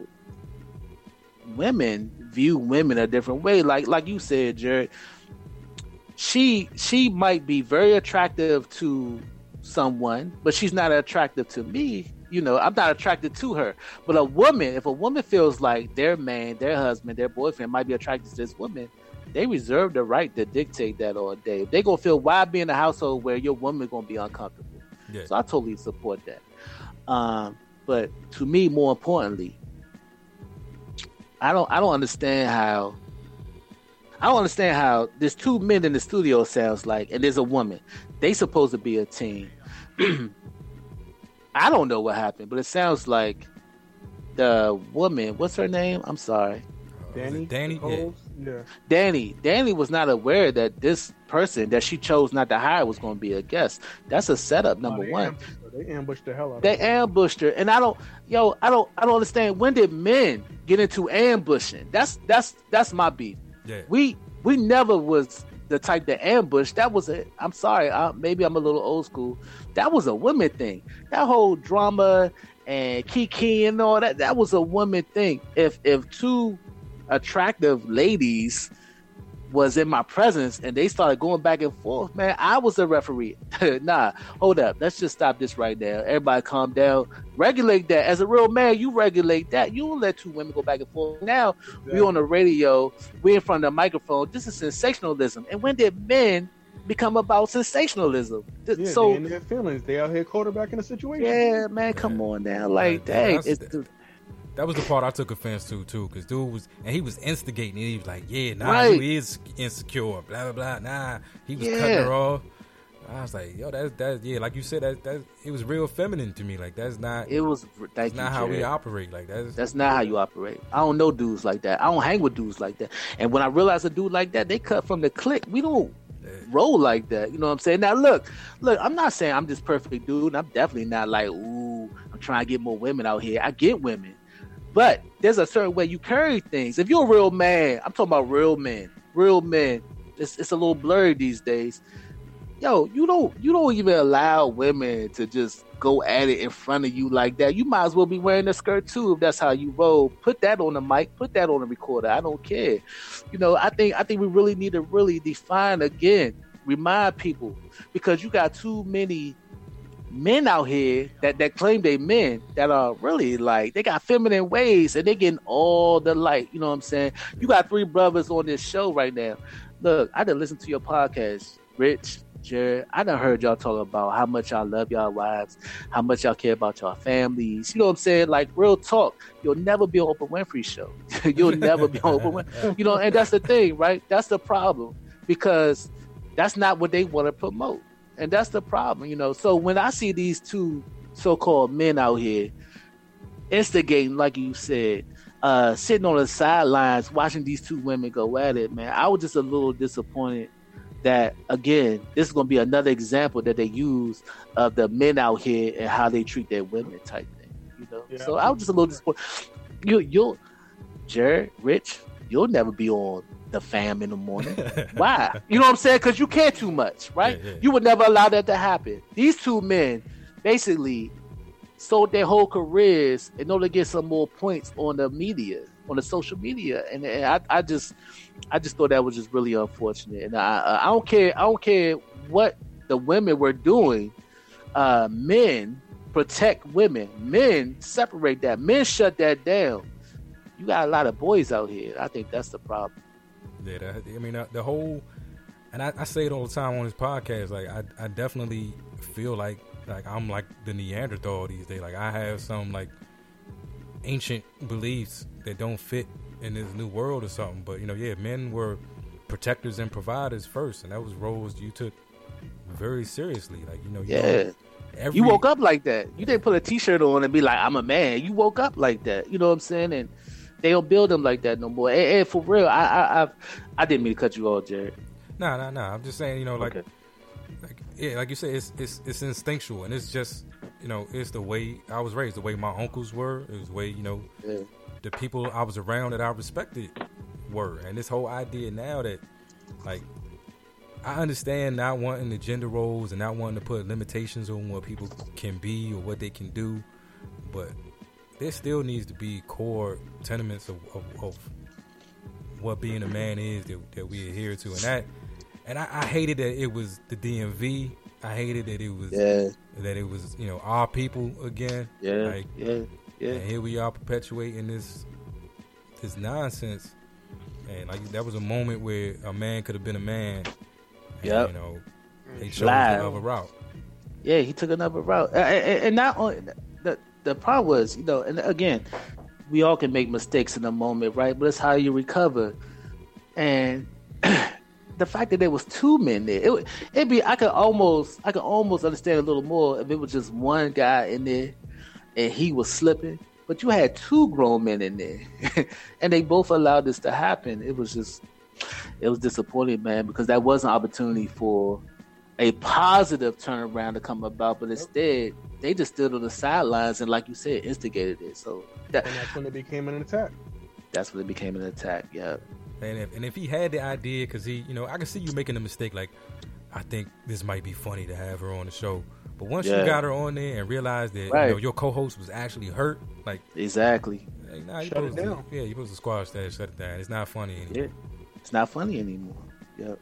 women view women a different way. Like you said, Jared, she might be very attractive to someone, but she's not attractive to me. I'm not attracted to her. But if a woman feels like their man, their husband, their boyfriend might be attracted to this woman, they reserve the right to dictate that all day. They gonna feel, why be in a household where your woman gonna be uncomfortable? Yeah. So I totally support that. But to me, more importantly, I don't understand how there's two men in the studio, sounds like, and there's a woman. They supposed to be a team. I don't know what happened, but it sounds like the woman, what's her name? I'm sorry. Danny? Yeah. Yeah. Danny was not aware that this person that she chose not to hire was going to be a guest. That's a setup, number one. They ambushed the hell out of her. They ambushed her, and I don't understand. When did men get into ambushing? That's my beef. Yeah. We never was the type to ambush. That was I'm sorry, maybe I'm a little old school. That was a women thing. That whole drama and Kiki and all that was a woman thing. If two attractive ladies was in my presence and they started going back and forth, man, I was the referee. Nah, hold up. Let's just stop this right now. Everybody calm down. Regulate that. As a real man, you regulate that. You don't let two women go back and forth. Now, we on the radio. We in front of the microphone. This is sensationalism. And when did men become about sensationalism? Yeah, so, they in their feelings. They out here quarterbacking the situation. Yeah, man, come on now. Like, dang. That was the part I took offense to too, because dude was instigating. And he was like, "Yeah, nah, right. he is insecure." Blah blah blah. Nah, he was cutting her off. I was like, "Yo, that's like you said, that it was real feminine to me. Like that's not. It was. That's not how we operate. Like that's not how you operate. I don't know dudes like that. I don't hang with dudes like that. And when I realized a dude like that, they cut from the clique. We don't roll like that. You know what I'm saying? Now look. I'm not saying I'm this perfect dude. And I'm definitely not like, ooh, I'm trying to get more women out here. I get women. But there's a certain way you carry things. If you're a real man, I'm talking about real men. It's a little blurry these days. Yo, you don't even allow women to just go at it in front of you like that. You might as well be wearing a skirt too if that's how you roll. Put that on the mic. Put that on the recorder. I don't care. You know, I think we really need to really define again, remind people, because you got too many men out here that claim they men that are really like they got feminine ways and they getting all the light. You know what I'm saying? You got three brothers on this show right now. Look, I done listened to your podcast, Rich, Jared. I done heard y'all talk about how much y'all love y'all wives, how much y'all care about y'all families. You know what I'm saying? Like real talk. You'll never be on Oprah Winfrey show. You'll never be on Oprah Winfrey. You know, and that's the thing, right? That's the problem, because that's not what they want to promote. And that's the problem, you know. So when I see these two so-called men out here instigating, like you said, sitting on the sidelines watching these two women go at it, man, I was just a little disappointed that, again, this is going to be another example that they use of the men out here and how they treat their women type thing, you know. Yeah. So I was just a little disappointed. You'll Jared, Rich, you'll never be on The Fam in the morning. Why? You know what I'm saying? Because you care too much, right? Yeah. You would never allow that to happen. These two men basically sold their whole careers in order to get some more points on the media, on the social media, and I just thought that was just really unfortunate. And I don't care what the women were doing. Men protect women. Men separate that. Men shut that down. You got a lot of boys out here. I think that's the problem. Yeah, the whole, and I say it all the time on this podcast. Like, I definitely feel like I'm like the Neanderthal these days. Like, I have some like ancient beliefs that don't fit in this new world or something. But men were protectors and providers first, and that was roles you took very seriously. Like, you woke up like that. You didn't put a T-shirt on and be like, "I'm a man." You woke up like that. You know what I'm saying? And they don't build them like that no more. And for real, I didn't mean to cut you off, Jared. No. I'm just saying, like you say, it's instinctual, and it's just, it's the way I was raised, the way my uncles were. It was the way, the people I was around that I respected were. And this whole idea now that, like, I understand not wanting the gender roles and not wanting to put limitations on what people can be or what they can do, but there still needs to be core tenements of what being a man is that we adhere to, and I hated that it was the DMV. I hated that it was our people again. Yeah. And here we are perpetuating this nonsense, and like that was a moment where a man could have been a man. Yeah. They chose another route. Yeah, he took another route, and not only. The problem was, and again, we all can make mistakes in a moment, right? But it's how you recover. And the fact that there was two men there, I could almost understand a little more if it was just one guy in there and he was slipping. but you had two grown men in there, and they both allowed this to happen. It was disappointing, man, because that was an opportunity for a positive turnaround to come about, but instead they just stood on the sidelines and, like you said, instigated it. So and that's when it became an attack. That's when it became an attack. Yeah. And if he had the idea, because he, I can see you making a mistake. Like, I think this might be funny to have her on the show, but once you got her on there and realized that your co-host was actually hurt, like exactly, like, nah, shut it down. You're supposed to squash that, shut it down. It's not funny anymore. Yeah, it's not funny anymore. Yep.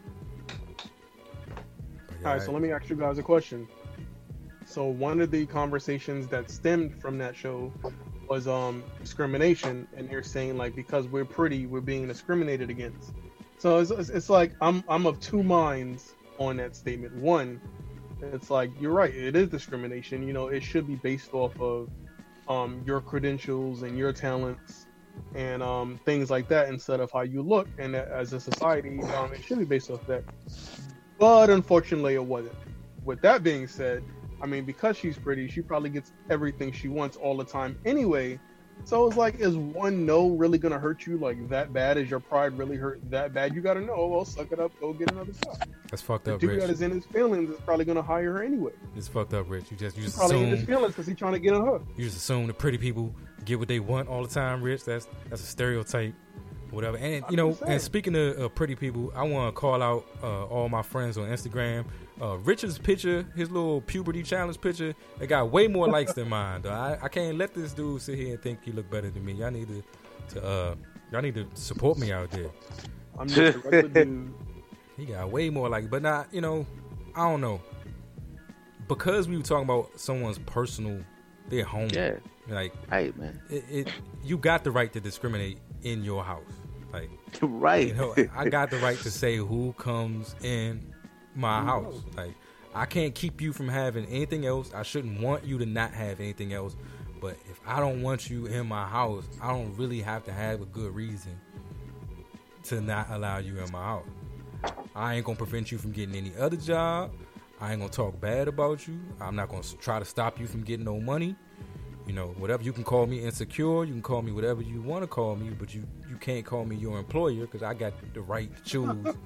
All right, so let me ask you guys a question. So one of the conversations that stemmed from that show was discrimination, and they're saying like because we're pretty, we're being discriminated against. So it's like I'm of two minds on that statement. One, it's like you're right, it is discrimination. It should be based off of your credentials and your talents and things like that instead of how you look. And as a society, it should be based off that. But unfortunately, it wasn't. With that being said, I mean, because she's pretty, she probably gets everything she wants all the time anyway. So it's like, is one no really going to hurt you like that bad? Is your pride really hurt that bad? You got to know, well, suck it up, go get another job. That's fucked up, Rich. The dude Rich. that is in his feelings is probably going to hire her anyway. It's fucked up, Rich. You just probably assume, in his feelings because he's trying to get on her. You just assume the pretty people get what they want all the time, Rich. That's a stereotype. Whatever. And and speaking of pretty people, I want to call out all my friends on Instagram. Richard's picture, his little puberty challenge picture, it got way more likes than mine. Though. I can't let this dude sit here and think he look better than me. Y'all need to support me out there. I'm just a regular dude. He got way more likes, but not. I don't know, because we were talking about someone's personal, their home. Yeah. Like, hey man, you got the right to discriminate in your house. Like, right. I got the right to say who comes in my house. Like, I can't keep you from having anything else. I shouldn't want you to not have anything else. But if I don't want you in my house, I don't really have to have a good reason to not allow you in my house. I ain't gonna prevent you from getting any other job. I ain't gonna talk bad about you. I'm not gonna try to stop you from getting no money. Whatever. You can call me insecure. You can call me whatever you want to call me, but you can't call me your employer because I got the right to choose,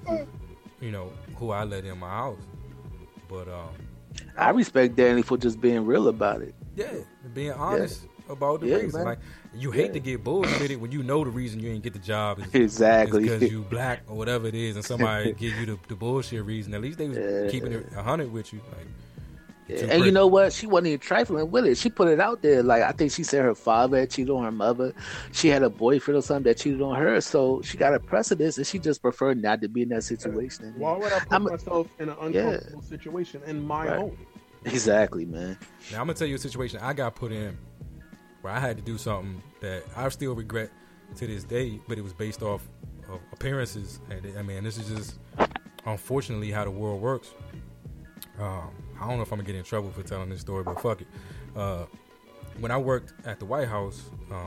who I let in my house. But I respect Danny for just being real about it. Yeah, being honest about the reason. Man. Like, you hate to get bullshitted when you know the reason you ain't get the job is exactly because you black or whatever it is, and somebody give you the bullshit reason. At least they was keeping it 100 with you. Like, and you know what? She wasn't even trifling with it. She put it out there. Like, I think she said her father had cheated on her mother. She had a boyfriend or something that cheated on her. So she got a precedence, and she just preferred not to be in that situation. Why would I put myself in an uncomfortable situation in my home? Exactly, man. Now, I'm going to tell you a situation I got put in where I had to do something that I still regret to this day, but it was based off of appearances. And, this is just, unfortunately, how the world works. I don't know if I'm gonna get in trouble for telling this story, but fuck it. When I worked at the White House,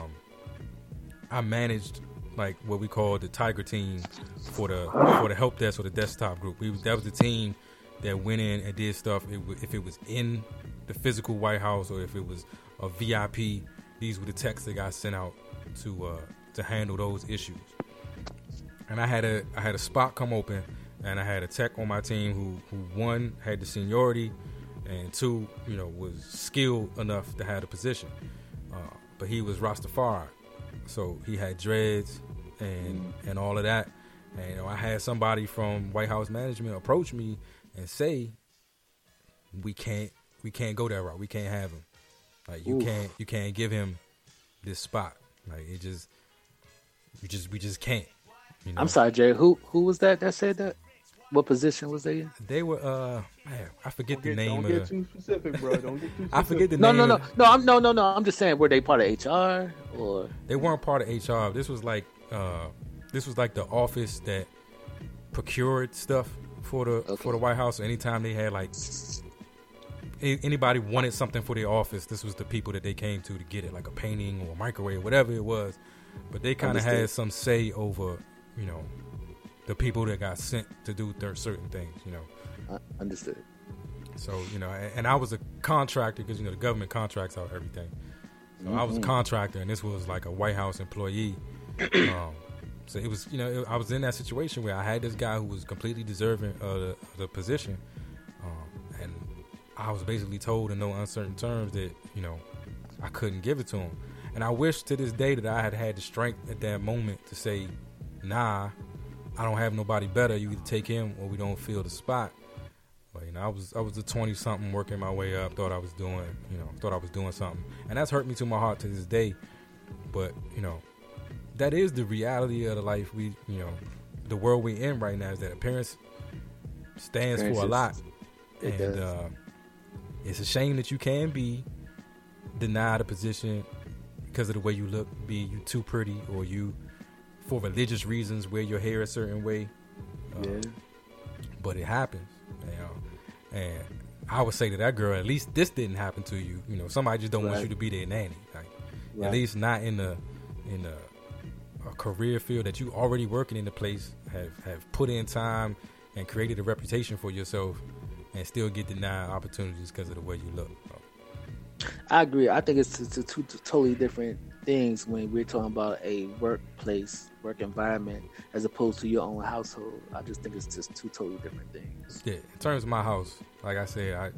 I managed like what we call the Tiger team for the help desk or the desktop group. That was the team that went in and did stuff. If it was in the physical White House or if it was a VIP, these were the techs that got sent out to handle those issues. And I had a spot come open. And I had a tech on my team who one, had the seniority, and two, was skilled enough to have the position. But he was Rastafari. So he had dreads and all of that. And I had somebody from White House management approach me and say, we can't go that route. We can't have him. Like, you can't give him this spot. Like, we just can't. I'm sorry, Jay. Who was that said that? What position was they in? They were I forget the name. Don't get too specific, bro. Don't get too specific. I forget the name. No. I'm just saying, were they part of HR or? They weren't part of HR. This was like the office that procured stuff for the White House. So anytime they had like anybody wanted something for their office, this was the people that they came to get it, like a painting or a microwave, whatever it was. But they kind of had some say over, the people that got sent to do certain things, Understood. So, and I was a contractor because, the government contracts out everything. So I was a contractor, and this was like a White House employee. So it was, I was in that situation where I had this guy who was completely deserving of the position, and I was basically told in no uncertain terms that I couldn't give it to him. And I wish to this day that I had the strength at that moment to say, nah, I don't have nobody better. You either take him or we don't fill the spot. But I was a 20-something working my way up. Thought I was doing something, and that's hurt me to my heart to this day. But that is the reality of the life the world we in right now, is that appearance stands for a lot, and it's a shame that you can be denied a position because of the way you look, be you too pretty, or you for religious reasons wear your hair a certain way. But it happens, and I would say to that girl, at least this didn't happen to you. Somebody just don't want you to be their nanny. Like, at least not in a career field that you already working in the place, have put in time and created a reputation for yourself, and still get denied opportunities because of the way you look. I agree. I think it's two totally different things when we're talking about a workplace, work environment, as opposed to your own household. I just think it's just two totally different things. Yeah, in terms of my house, like I said,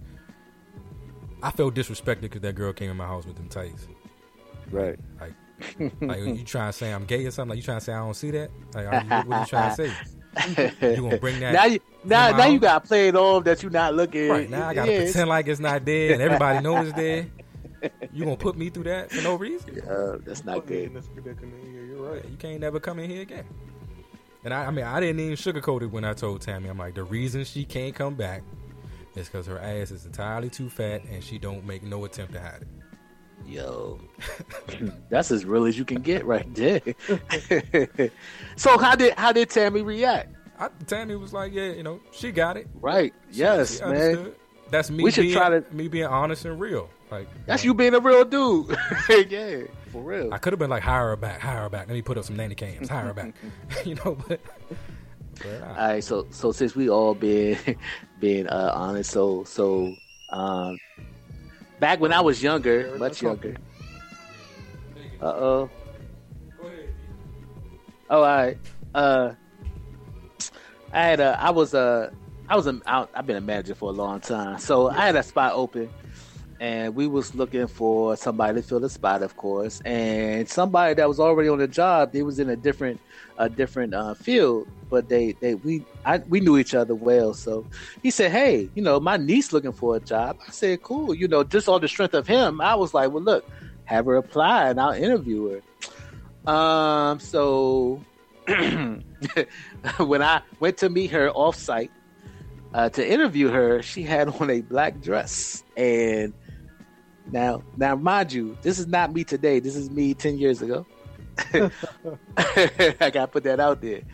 I felt disrespected because that girl came in my house with them tights. Right. Like you trying to say I'm gay or something? Like you trying to say I don't see that? Like, what you trying to say? You gonna bring that? Now you gotta play it off that you're not looking. Right, now I gotta pretend like it's not there and everybody knows it's there. You gonna put me through that for no reason? Yeah, that's not good. You're right. You can't never come in here again. And I didn't even sugarcoat it when I told Tammy. I'm like, the reason she can't come back is because her ass is entirely too fat and she don't make no attempt to hide it. Yo, that's as real as you can get right there. So how did Tammy react? Tammy was like, yeah, she got it. Right. Yes, she man. That's me. Me being honest and real. Like that's you being a real dude. Yeah, for real. I could have been like, hire her back. Let me put up some nanny cams. Hire her back. But all right. So since we all being honest, so back when I was younger, much younger. Go ahead. Oh, all right. I've been a manager for a long time, so I had a spot open, and we was looking for somebody to fill the spot, of course, and somebody that was already on the job. They was in a different field, but we knew each other well. So he said, "Hey, my niece looking for a job." I said, "Cool." Just on the strength of him, I was like, "Well, look, have her apply, and I'll interview her." So when I went to meet her off-site to interview her, she had on a black dress. And now, mind you, this is not me today. This is me 10 years ago. I got to put that out there.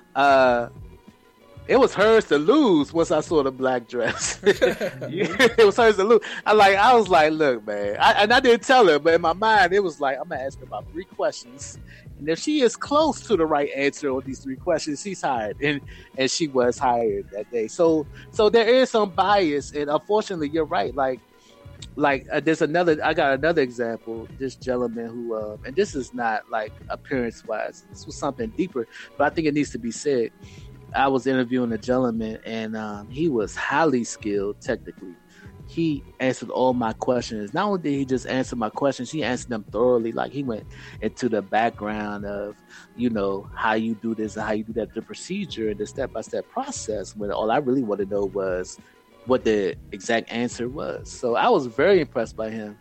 It was hers to lose once I saw the black dress. It was hers to lose. I was like, look, man. I didn't tell her, but in my mind, it was like, I'm going to ask her about 3 questions. And if she is close to the right answer on these 3 questions, she's hired. And she was hired that day. So there is some bias. And unfortunately, you're right. Like I got another example. This gentleman who, and this is not like appearance wise. This was something deeper, but I think it needs to be said. I was interviewing a gentleman, and he was highly skilled technically. He answered all my questions. Not only did he just answer my questions, he answered them thoroughly. Like he went into the background of, how you do this and how you do that, the procedure and the step-by-step process, when all I really wanted to know was what the exact answer was. So I was very impressed by him.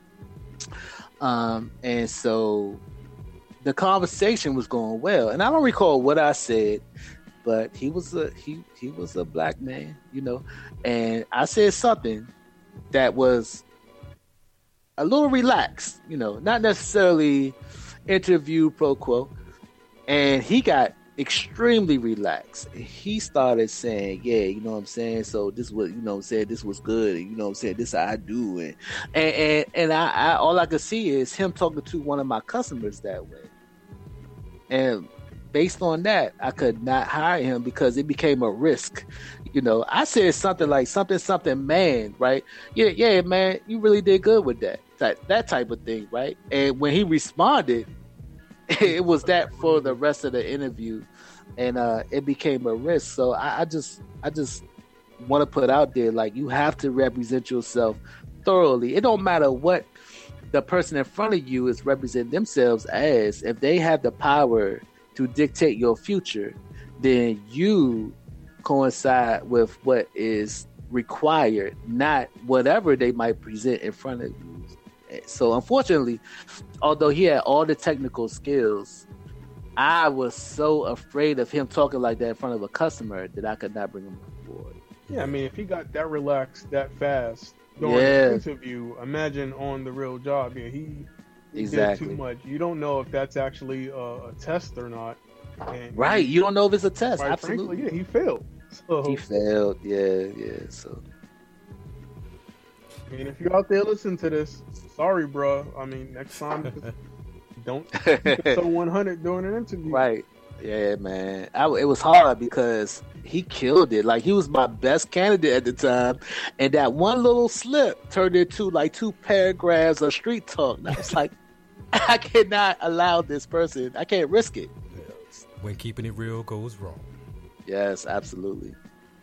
And so the conversation was going well. And I don't recall what I said, but he was a black man, and I said something that was a little relaxed, not necessarily interview pro quo. And he got extremely relaxed. He started saying, yeah, you know what I'm saying? So this was, this was good. And, this how I do. And I all I could see is him talking to one of my customers that way. And based on that, I could not hire him because it became a risk. I said something like something, man, right? Yeah, man, you really did good with that. that type of thing, right? And when he responded, it was that for the rest of the interview, and it became a risk. So I just want to put out there, like, you have to represent yourself thoroughly. It don't matter what the person in front of you is representing themselves as. If they have the power to dictate your future, then you coincide with what is required, not whatever they might present in front of you. So unfortunately, although he had all the technical skills, I was so afraid of him talking like that in front of a customer that I could not bring him on board. Yeah, I mean, if he got that relaxed that fast during the interview, imagine on the real job. Yeah, he did too much. You don't know if that's actually a test or not. And right, you don't know if it's a test. Absolutely, frankly, yeah, he failed. So, he failed, yeah. So, I mean, if you're out there listening to this, sorry, bro. I mean, next time, don't so 100 during an interview. Right. Yeah, man. It was hard because he killed it. Like, he was my best candidate at the time, and that one little slip turned into like 2 paragraphs of street talk. And I was like, I cannot allow this person. I can't risk it. When keeping it real goes wrong. Yes, absolutely.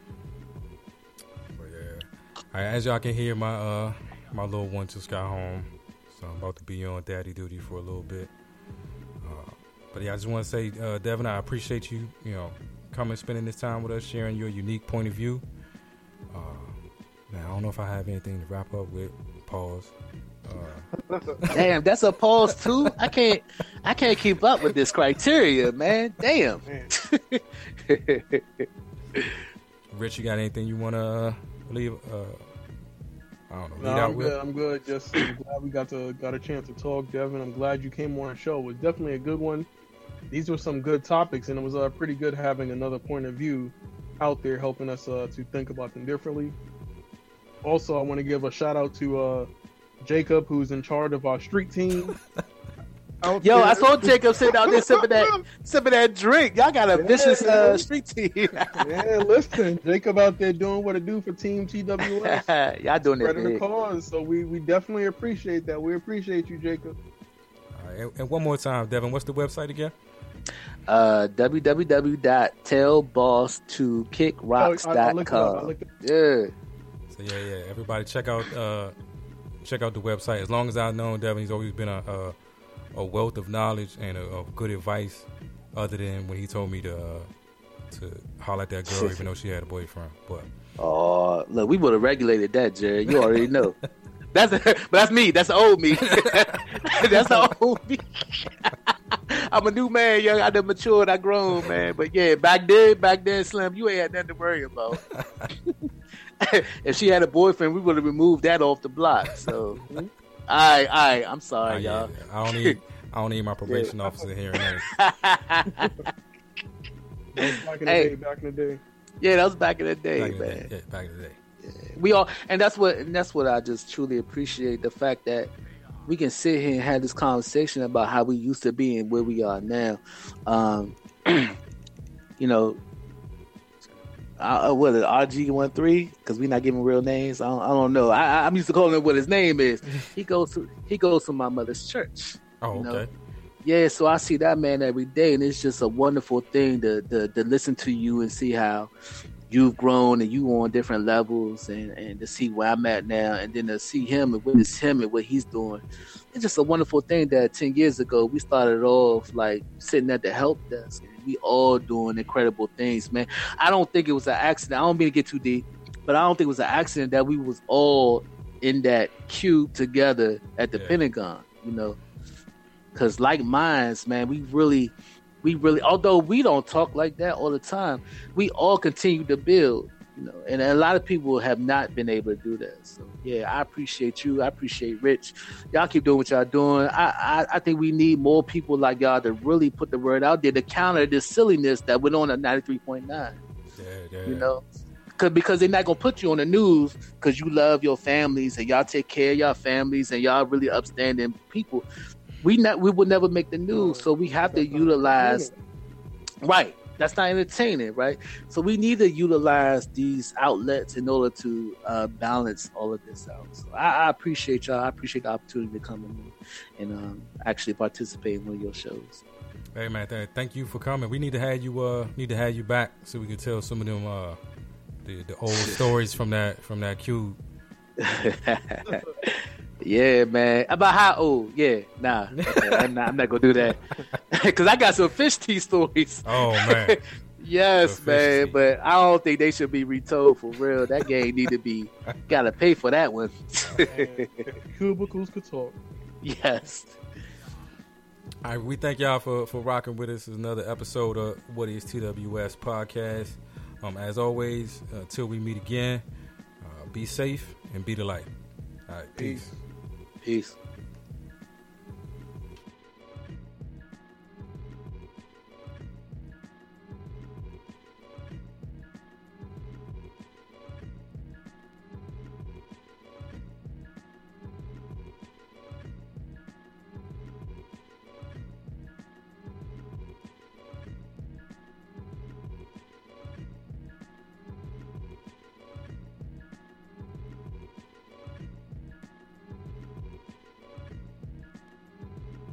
But yeah, as y'all can hear, my little one just got home, so I'm about to be on daddy duty for a little bit. But yeah, I just want to say, Devin, I appreciate you, coming, spending this time with us, sharing your unique point of view. Man, I don't know if I have anything to wrap up with. Pause. Damn, that's a pause too. I can't keep up with this criteria, man. Damn. Rich, you got anything you want to leave? I don't know. I'm good. Just I'm glad we got a chance to talk, Devin. I'm glad you came on the show. It was definitely a good one. These were some good topics, and it was pretty good having another point of view out there helping us to think about them differently. Also, I want to give a shout out to Jacob, who's in charge of our street team. Yo, I saw Jacob sitting out there sipping that drink. Y'all got a vicious street team. Yeah, listen, Jacob out there doing what it do for Team TWS. Y'all doing it big. The cause, so we definitely appreciate that. We appreciate you, Jacob. All right, and one more time, Devin, what's the website again? www.tellboss2kickrocks.com. Yeah. So yeah, everybody check out the website. As long as I've known Devin, he's always been a wealth of knowledge and of good advice, other than when he told me to holler at that girl even though she had a boyfriend. But look, we would have regulated that, Jared. You already know. That's me. That's the old me. That's the old me. I'm a new man, young. I done matured. I grown, man. But yeah, back then, Slim, you ain't had nothing to worry about. If she had a boyfriend, we would have removed that off the block. So, I'm sorry, y'all. Yeah. I don't need my probation officer hearing that. Back in the day. Yeah, that was back in the day, man. Yeah, back in the day. Yeah. We all, and that's what I just truly appreciate, the fact that we can sit here and have this conversation about how we used to be and where we are now. What is RG13? Because we're not giving real names. I don't know. I'm used to calling him what his name is. He goes to my mother's church. Oh, okay. Yeah, so I see that man every day, and it's just a wonderful thing to listen to you and see how you've grown and you on different levels, and to see where I'm at now, and then to see him and witness him and what he's doing. It's just a wonderful thing that 10 years ago we started off like sitting at the help desk, and we all doing incredible things, man. I don't think it was an accident. I don't mean to get too deep, but I don't think it was an accident that we was all in that cube together at the Pentagon, because like minds, man, we really, although we don't talk like that all the time, we all continue to build, and a lot of people have not been able to do that. So yeah, I appreciate you. I appreciate Rich. Y'all keep doing what y'all doing. I think we need more people like y'all to really put the word out there to counter this silliness that went on at 93.9. Because they're not gonna put you on the news because you love your families and y'all take care of your families and y'all really upstanding people. We would never make the news, so we have to utilize. Right. That's not entertaining, right? So we need to utilize these outlets in order to balance all of this out. So I appreciate y'all. I appreciate the opportunity to come in and actually participate in one of your shows. Hey man, thank you for coming. We need to have you back so we can tell some of them the old stories from that cube. Yeah, man. About how old? Yeah, nah. Okay, I'm not gonna do that because I got some fish tea stories. Oh man. Yes, man. But I don't think they should be retold for real. That game need to be. Gotta pay for that one. Cubicles could talk. Yes. All right, we thank y'all for rocking with us. This is another episode of What is TWS Podcast. As always, until we meet again, be safe and be the light. All right, peace. Peace.